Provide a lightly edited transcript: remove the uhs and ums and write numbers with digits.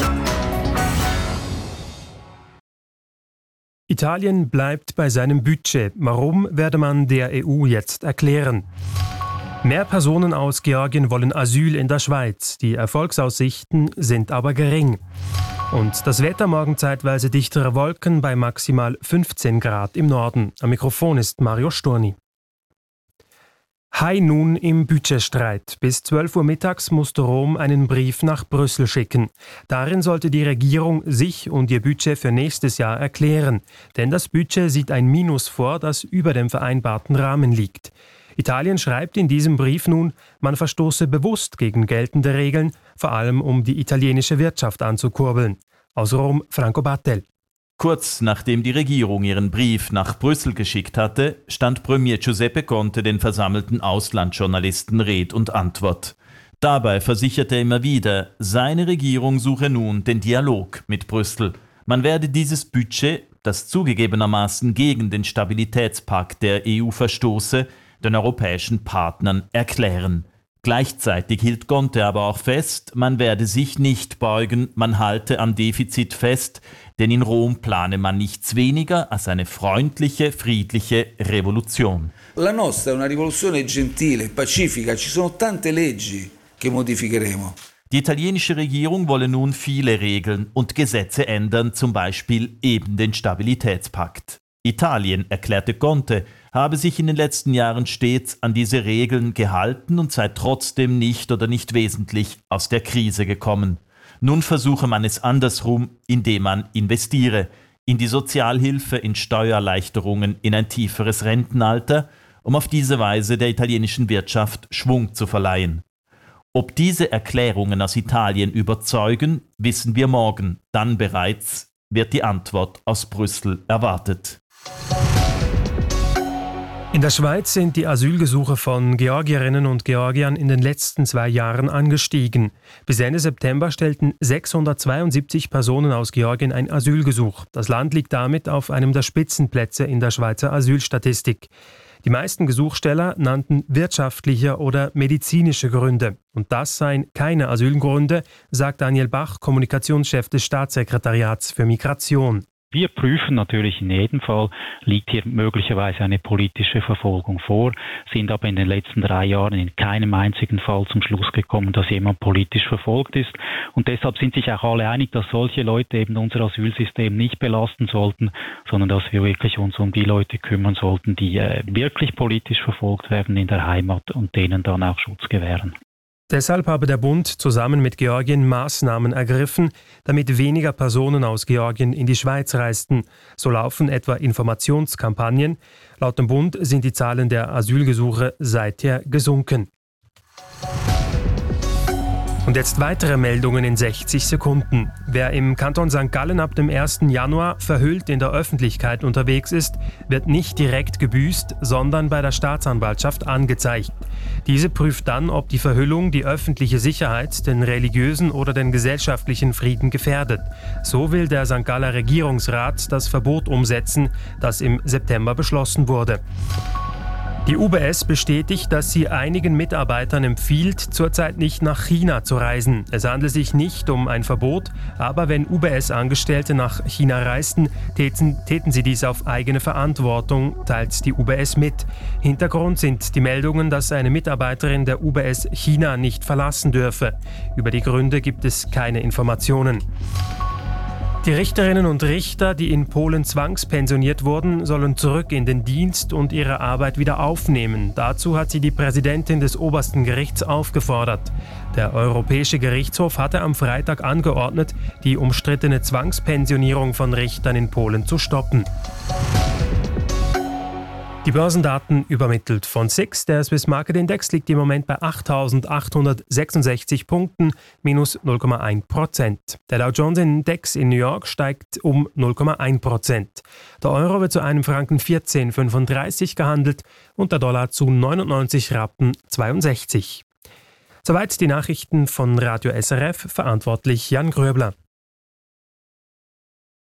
Italien bleibt bei seinem Budget. Warum, werde man der EU jetzt erklären. Mehr Personen aus Georgien wollen Asyl in der Schweiz. Die Erfolgsaussichten sind aber gering. Und das Wetter: morgen zeitweise dichtere Wolken bei maximal 15 Grad im Norden. Am Mikrofon ist Mario Storni. High Noon im Budgetstreit. Bis 12 Uhr mittags musste Rom einen Brief nach Brüssel schicken. Darin sollte die Regierung sich und ihr Budget für nächstes Jahr erklären. Denn das Budget sieht ein Minus vor, das über dem vereinbarten Rahmen liegt. Italien schreibt in diesem Brief nun, man verstoße bewusst gegen geltende Regeln, vor allem um die italienische Wirtschaft anzukurbeln. Aus Rom, Franco Battel. Kurz nachdem die Regierung ihren Brief nach Brüssel geschickt hatte, stand Premier Giuseppe Conte den versammelten Auslandsjournalisten Red und Antwort. Dabei versicherte er immer wieder, seine Regierung suche nun den Dialog mit Brüssel. Man werde dieses Budget, das zugegebenermaßen gegen den Stabilitätspakt der EU verstoße, den europäischen Partnern erklären. Gleichzeitig hielt Conte aber auch fest, man werde sich nicht beugen, man halte am Defizit fest, denn in Rom plane man nichts weniger als eine freundliche, friedliche Revolution. La nostra è una rivoluzione gentile, pacifica, ci sono tante leggi che modificheremo. Die italienische Regierung wolle nun viele Regeln und Gesetze ändern, zum Beispiel eben den Stabilitätspakt. Italien, erklärte Conte, habe sich in den letzten Jahren stets an diese Regeln gehalten und sei trotzdem nicht oder nicht wesentlich aus der Krise gekommen. Nun versuche man es andersrum, indem man investiere in die Sozialhilfe, in Steuererleichterungen, in ein tieferes Rentenalter, um auf diese Weise der italienischen Wirtschaft Schwung zu verleihen. Ob diese Erklärungen aus Italien überzeugen, wissen wir morgen. Dann bereits wird die Antwort aus Brüssel erwartet. In der Schweiz sind die Asylgesuche von Georgierinnen und Georgiern in den letzten 2 Jahren angestiegen. Bis Ende September stellten 672 Personen aus Georgien ein Asylgesuch. Das Land liegt damit auf einem der Spitzenplätze in der Schweizer Asylstatistik. Die meisten Gesuchsteller nannten wirtschaftliche oder medizinische Gründe. Und das seien keine Asylgründe, sagt Daniel Bach, Kommunikationschef des Staatssekretariats für Migration. Wir prüfen natürlich in jedem Fall, liegt hier möglicherweise eine politische Verfolgung vor, sind aber in den letzten 3 Jahren in keinem einzigen Fall zum Schluss gekommen, dass jemand politisch verfolgt ist. Und deshalb sind sich auch alle einig, dass solche Leute eben unser Asylsystem nicht belasten sollten, sondern dass wir wirklich uns um die Leute kümmern sollten, die wirklich politisch verfolgt werden in der Heimat und denen dann auch Schutz gewähren. Deshalb habe der Bund zusammen mit Georgien Maßnahmen ergriffen, damit weniger Personen aus Georgien in die Schweiz reisten. So laufen etwa Informationskampagnen. Laut dem Bund sind die Zahlen der Asylgesuche seither gesunken. Und jetzt weitere Meldungen in 60 Sekunden. Wer im Kanton St. Gallen ab dem 1. Januar verhüllt in der Öffentlichkeit unterwegs ist, wird nicht direkt gebüßt, sondern bei der Staatsanwaltschaft angezeigt. Diese prüft dann, ob die Verhüllung die öffentliche Sicherheit, den religiösen oder den gesellschaftlichen Frieden gefährdet. So will der St. Galler Regierungsrat das Verbot umsetzen, das im September beschlossen wurde. Die UBS bestätigt, dass sie einigen Mitarbeitern empfiehlt, zurzeit nicht nach China zu reisen. Es handelt sich nicht um ein Verbot, aber wenn UBS-Angestellte nach China reisten, täten sie dies auf eigene Verantwortung, teilt die UBS mit. Hintergrund sind die Meldungen, dass eine Mitarbeiterin der UBS China nicht verlassen dürfe. Über die Gründe gibt es keine Informationen. Die Richterinnen und Richter, die in Polen zwangspensioniert wurden, sollen zurück in den Dienst und ihre Arbeit wieder aufnehmen. Dazu hat sie die Präsidentin des obersten Gerichts aufgefordert. Der Europäische Gerichtshof hatte am Freitag angeordnet, die umstrittene Zwangspensionierung von Richtern in Polen zu stoppen. Die Börsendaten übermittelt von SIX. Der Swiss Market Index liegt im Moment bei 8.866 Punkten, minus 0,1%. Der Dow Jones Index in New York steigt um 0,1%. Der Euro wird zu einem Franken 14,35 gehandelt und der Dollar zu 99 Rappen 62. Soweit die Nachrichten von Radio SRF, verantwortlich Jan Gröbler.